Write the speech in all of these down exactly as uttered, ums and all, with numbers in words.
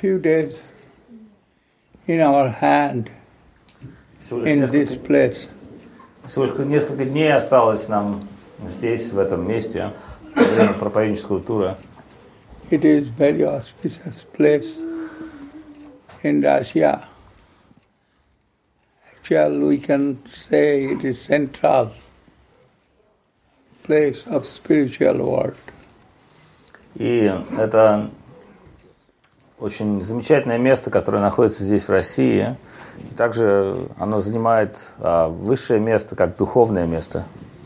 few days in our hand in this place. Всего лишь несколько дней осталось нам здесь, в этом месте, во время проповеднического тура. It is very auspicious place in Russia. Actually, we can say it is central place of spiritual world. И это очень замечательное место, которое находится здесь, в России. И также оно занимает а, высшее место, как духовное место.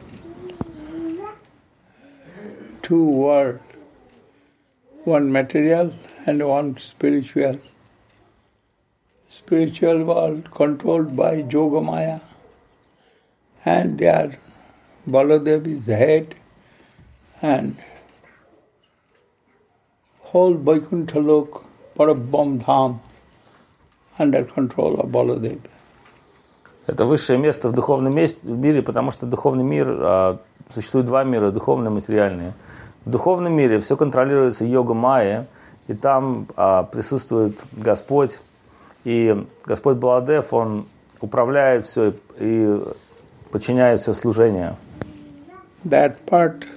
Two worlds, one material and one spiritual. Spiritual world controlled by Yogamaya, and there Baladev is the head, and whole Vaikuntha Lok, Parabham Dham, under control of Baladev. Это высшее место в духовном месте, в мире, потому что духовный мир, а, существует два мира, духовный и материальный. В духовном мире все контролируется йога-майя, и там а, присутствует Господь, и Господь Баладев, Он управляет все и подчиняет все служение. That part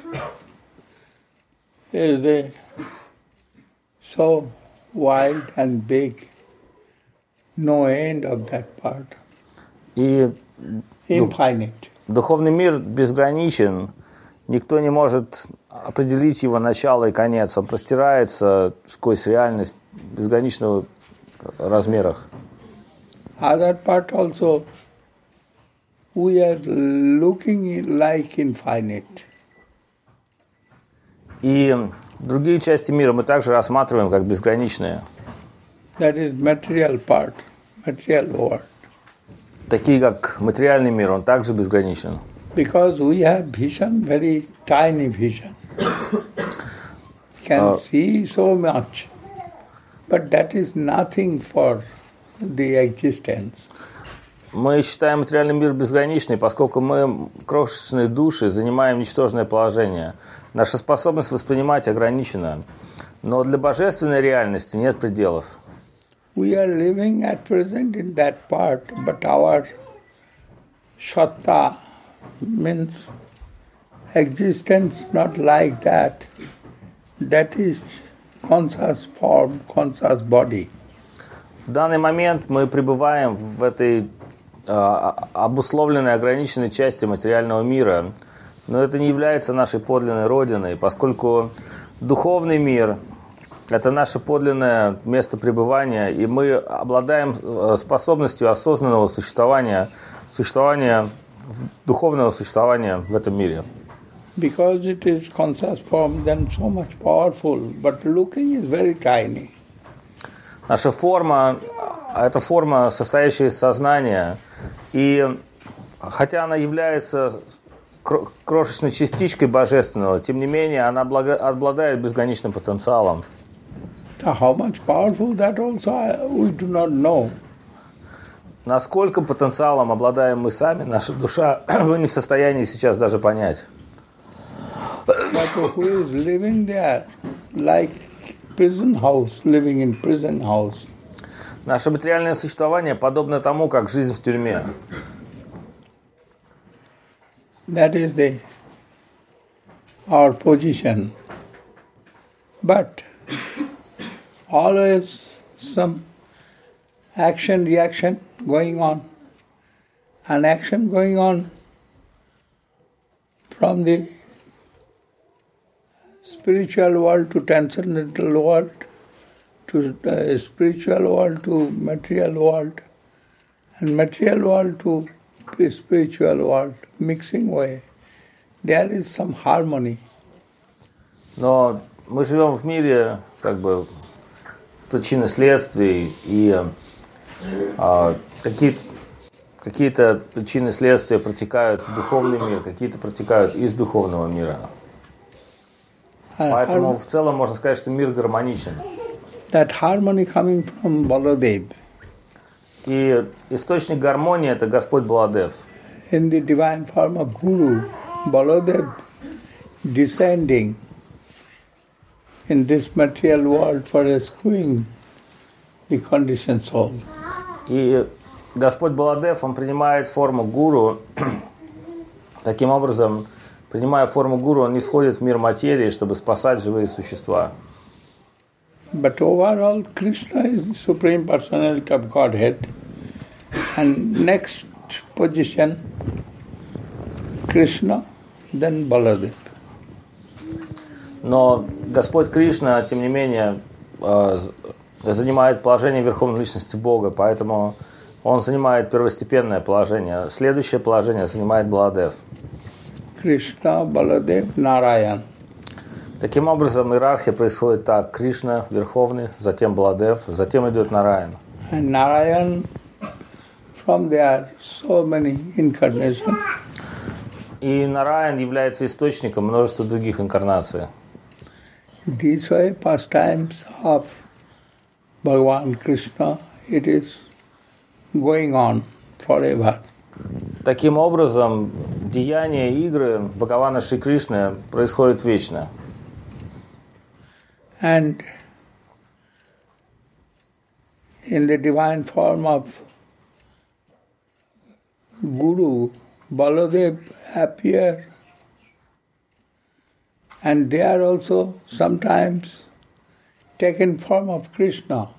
is the so wide and big, no end of that part. И Infinite. Духовный мир безграничен, никто не может определить его начало и конец. Он простирается сквозь реальность безграничного размерах. Other part also, we are looking like infinite. И другие части мира мы также рассматриваем как безграничные. That is material part, material world. Такие как материальный мир, он также безграничен. Because we have vision, very tiny vision. Can uh, see so much. But that is nothing for the existence. Мы считаем материальный мир безграничным, поскольку мы, крошечные души, занимаем ничтожное положение. Наша способность воспринимать ограничена. Но для божественной реальности нет пределов. We are living at present in that part, but our satta means existence not like that. That is conscious form, conscious body. В данный момент мы пребываем в этой э, обусловленной, ограниченной части материального мира, но это не является нашей подлинной родиной, поскольку духовный мир – это наше подлинное место пребывания, и мы обладаем способностью осознанного существования, существования, духовного существования в этом мире. Because it is conscious form, then so much powerful, but looking is very tiny. Наша форма – это форма, состоящая из сознания, и хотя она является крошечной частичкой божественного, тем не менее она обладает безграничным потенциалом. How much powerful that also we do not know. Насколько потенциалом обладаем мы сами, наша душа, вы не в состоянии сейчас даже понять. But who is living there, like prison house, living in prison house. Наше материальное существование подобно тому, как жизнь в тюрьме. That is the our position. But always some action, reaction going on. An action going on from the spiritual world to transcendental world, to uh, spiritual world to material world, and material world to spiritual world, mixing way. There is some harmony. Но мы живем в мире, как бы, причины следствий, и а, какие-то, какие-то причины следствия протекают в духовный мир, какие-то протекают из духовного мира. Поэтому в целом можно сказать, что мир гармоничен. That harmony coming from Baladev. И источник гармонии – это Господь Баладев. In the divine form of Guru, Baladev descending in this material world for rescuing the conditioned soul. И Господь Баладев, он принимает форму гуру. Таким образом, принимая форму гуру, он не сходит в мир материи, чтобы спасать живые существа. But overall, Krishna is the Supreme Personality of Godhead. And next position, Krishna, then Baladev. Но Господь Кришна, тем не менее, занимает положение Верховной Личности Бога, поэтому он занимает первостепенное положение. Следующее положение занимает Баладев. Krishna, Baladev, Narayan. Таким образом, иерархия происходит так. Кришна, Верховный, затем Баладев, затем идет Нараян. And Narayan, from there, so many incarnations. И Нараян является источником множества других инкарнаций. These way pastimes of Bhagavan Krishna, it is going on forever. Таким образом, деяния и игры Бхагавана Шри Кришны происходят вечно. And in the divine form of Guru, Baladev appear, and they are also sometimes taken form of Krishna.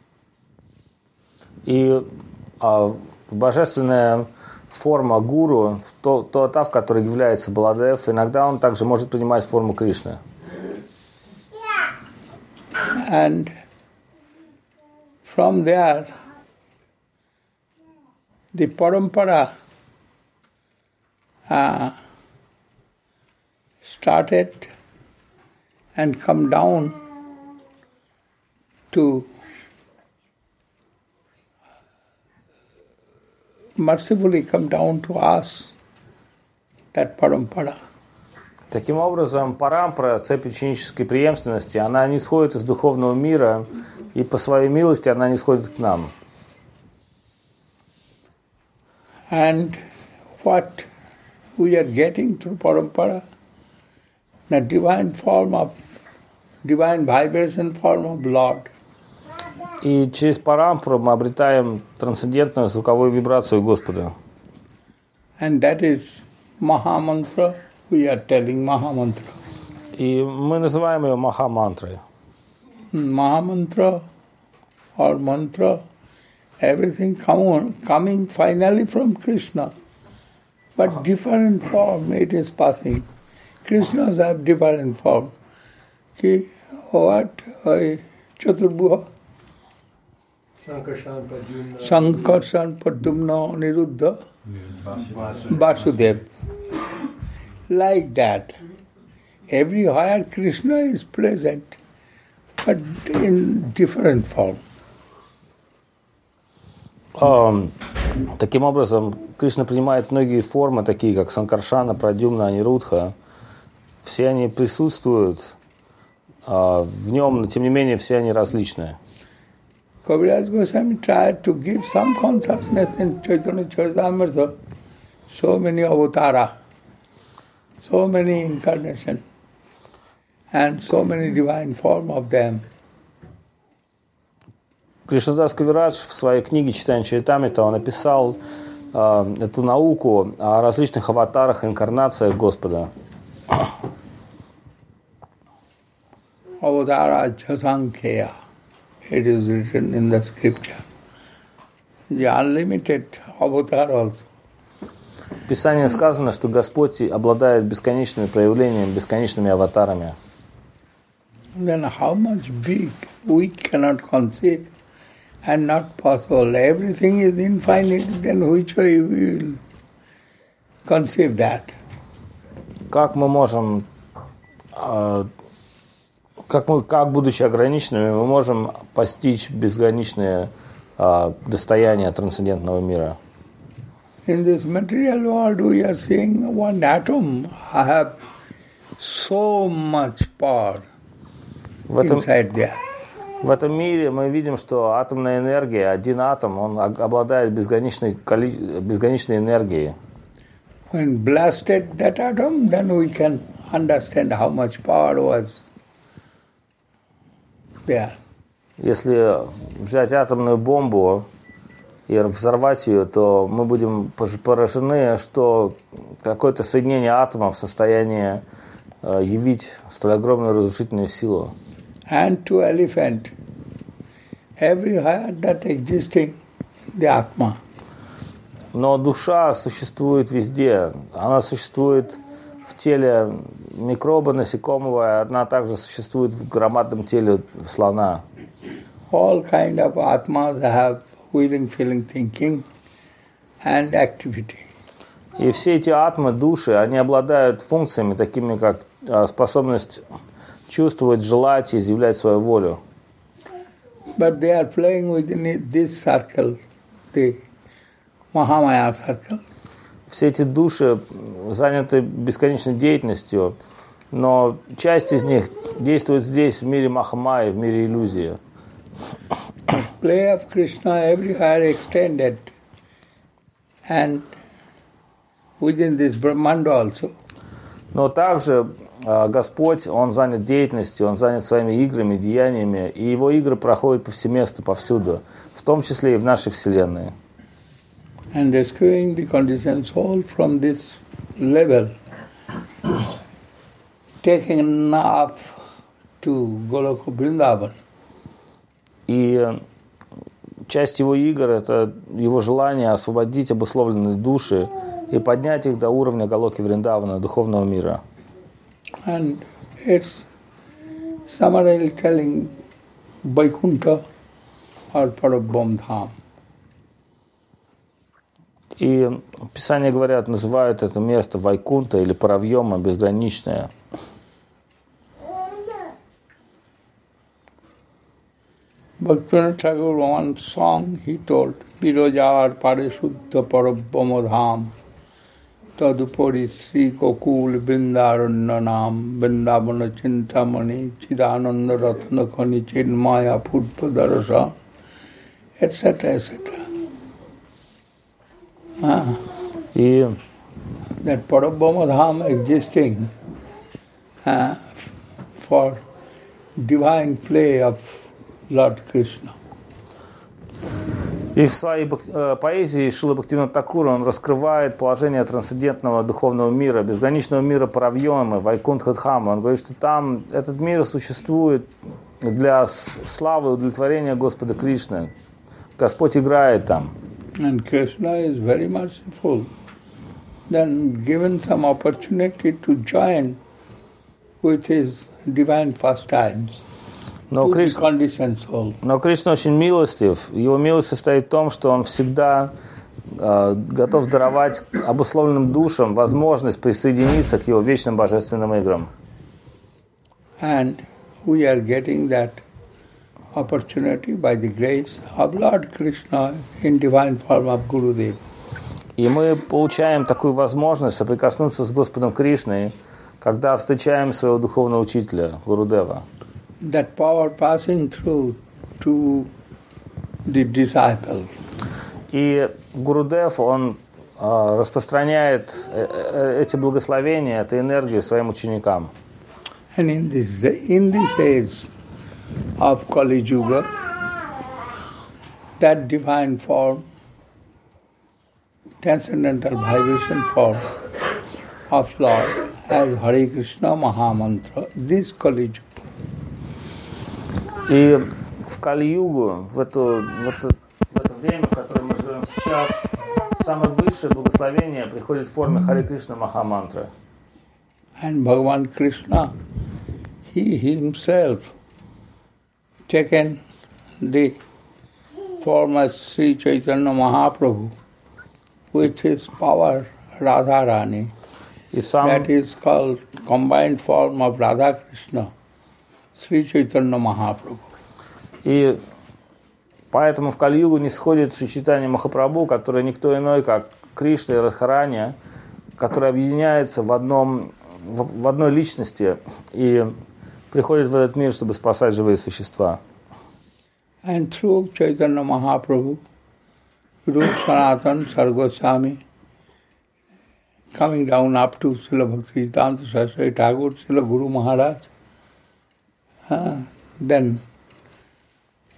И а, божественная форма гуру, то, то та, в которой является Баладев, иногда он также может принимать форму Кришны. And from there, the parampara uh, started and come down to mercifully come down to us, that parampara. Таким образом, парампара, цепь ученической преемственности, она не сходит из духовного мира, и по своей милости она не сходит к нам. And what we are getting through parampara, the divine form of, divine vibration form of Lord. И через парампару мы обретаем трансцендентную звуковую вибрацию Господа. And that is Mahamantra. We are telling Mahamantra. И мы называем ее Махамантрой. Mahamantra or mantra, everything come on, coming finally from Krishna. But different form it is passing. Krishnas have different form. Ki, what? Chaturbhuha? Sankarshan Padumna Niruddha Vasudev. Like that. Everywhere Krishna is present, but in different form. Um, таким образом, Кришна принимает многие формы, такие как Санкаршана, Прадюмна, Анирудха. Все они присутствуют uh, в нем, но тем не менее все они различные. Kaviraj Goswami tried to give some consciousness in Chaitanya Charitamrita, so many avatara, so many incarnations, and so many divine form of them. Кришнадас Кавирадж в своей книге «Читание Чаритамрита» он написал э, эту науку о различных аватарах, инкарнациях Господа. Avatara Jasankheya, it is written in the scripture. The unlimited avatar also. В Писании сказано, что Господь обладает бесконечными проявлениями, бесконечными аватарами. Then how much big we cannot conceive and not possible. Everything is infinite, then which way we will conceive that? Как мы можем, э, как, мы, как будучи ограниченными, мы можем постичь безграничное э, достояние трансцендентного мира? In this material world we are seeing one atom have so much power В этом, inside there. в этом мире мы видим, что атомная энергия, один атом, он обладает безграничной, безграничной энергией. When blasted that atom, then we can understand how much power was there. Если взять атомную бомбу и взорвать ее, то мы будем поражены, что какое-то соединение атомов в состоянии э, явить столь огромную разрушительную силу. And to elephant, everywhere that existing, the Atma. Но душа существует везде. Она существует в теле микроба, насекомого, она также существует в громадном теле слона. All kind of Atmas have willing, feeling, thinking and activity. И все эти атмы, души, они обладают функциями, такими как способность чувствовать, желать и изъявлять свою волю. But they are playing within this circle, the Mahamaya circle. Все эти души заняты бесконечной деятельностью, но часть из них действует здесь, в мире Махамайи, в мире иллюзии. Play of Krishna everywhere extended, and within this Brahmanda also. Но также э, Господь, Он занят деятельностью, Он занят своими играми, деяниями, и Его игры проходят повсеместно, повсюду, в том числе и в нашей Вселенной. And rescuing the conditioned soul from this level, taking up to Goloka Vrindavan. И часть Его игр – это Его желание освободить обусловленные души и поднять их до уровня Галоки Вриндавана, духовного мира. And it's summarily telling Vaikuntha or Parabham Dham. И Писания говорят, называют это место Вайкунта или Паравьома, безграничное. Bhaktivinoda Thakur, one song he told, Birojar Parishuddha Parabhama Dham, Tadupari Sri Kokul Vrindaranya Nam, Vrindavana Chintamani, Chidananda Ratna Khani, Chinmaya Purpa Darasa, et cetera, et cetera. Ah. И That Parabhama Dham existing uh, for divine play of Lord Krishna. И в своей э, поэзии Шрила Бхактивинода Такура он раскрывает положение трансцендентного духовного мира, безграничного мира Паравьомы, Вайкунтха Дхама. Он говорит, что там этот мир существует для славы и удовлетворения Господа Кришны. Господь играет там. And Krishna is very merciful. Then given some opportunity to join with his divine pastimes. Но Кришна, но Кришна очень милостив. Его милость состоит в том, что он всегда э, готов даровать обусловленным душам возможность присоединиться к его вечным божественным играм. And we are getting that opportunity by the grace of Lord Krishna in divine form of Gurudev. И мы получаем такую возможность соприкоснуться с Господом Кришной, когда встречаем своего духовного учителя, Гурудева. That power passing through to the disciple. И Гурудев, он э, распространяет э, эти благословения, эту энергию своим ученикам. And in this in this age of Kali Yuga, that divine form, transcendental vibration form of Lord as Hare Krishna Mahamantra, this Kali Yuga. И в Кали-югу, в, эту, в, это, в это время, в которое мы живем сейчас, самое высшее благословение приходит в форме Харе Кришна Махамантры. And Bhagavan Krishna, he himself taken the form as Sri Chaitanya Mahaprabhu with his power Radharani. Сам... That is called combined form of Radha Krishna. Sri Chaitanya Mahaprabhu. И поэтому в Кали-югу не сходит Шри Чайтанья Махапрабху, который никто иной, как Кришна и Радхарани, который объединяется в, одном, в, в одной личности и приходит в этот мир, чтобы спасать живые существа. And through Chaitanya Mahaprabhu, Rupa Sanatana Sargoswami, coming down up to Srila Bhaktisiddhanta Saraswati Thakur, Srila Guru Maharaj, Uh, then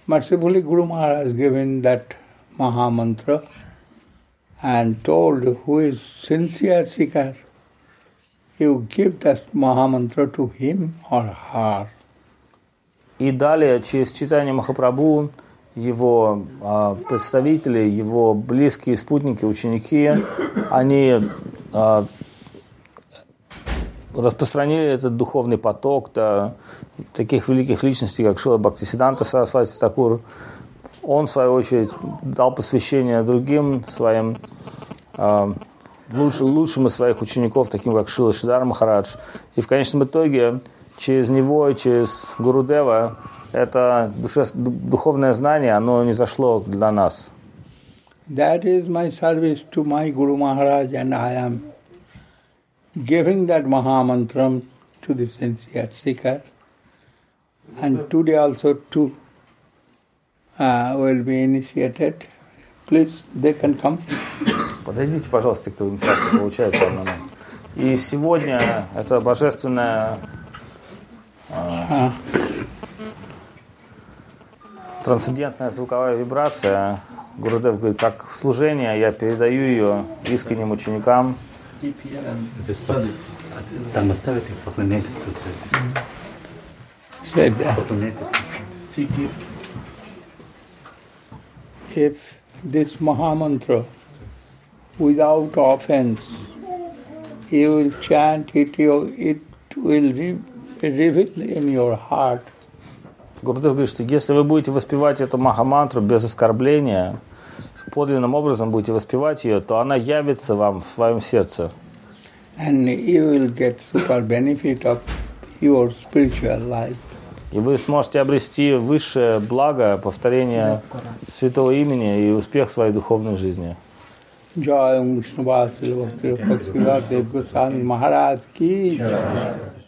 mercifully Guru Maharaj given that Maha Mantra and told who is sincere seeker, you give that Maha Mantra to him or her. И далее, через читание Махапрабху, его э, представители, его близкие спутники, ученики, они э, распространили этот духовный поток до таких великих личностей, как Шрила Бхактисиддханта Сарасвати Такур. Он, в свою очередь, дал посвящение другим своим э, луч, лучшим из своих учеников, таким как Шрила Шридхар Махарадж. И в конечном итоге через него и через Гурудева это душе, духовное знание, оно не зашло для нас. That is my service to my Guru Maharaj, and I am giving that Maha Mantram to the sincere seeker. And today also two uh, will be initiated. Please, they can come. Подойдите, пожалуйста, кто инициацию получает по одному. И сегодня это божественная э, трансцендентная звуковая вибрация. Гурудев говорит, как служение, я передаю ее искренним ученикам. Там оставить их, поклоняйтесь тут. If this Maha Mantra, without offense, you will chant it, you, it will re- reveal in your heart. Гурудев говорит, что если вы будете воспевать эту Махамантру без оскорбления, подлинным образом будете воспевать ее, то она явится вам в своем сердце. And you will get super benefit of your spiritual life. И вы сможете обрести высшее благо, повторение святого имени и успех в своей духовной жизни. Jai Vishnu Vasudeva Bhakti Dev Goswami Maharaj ki jai.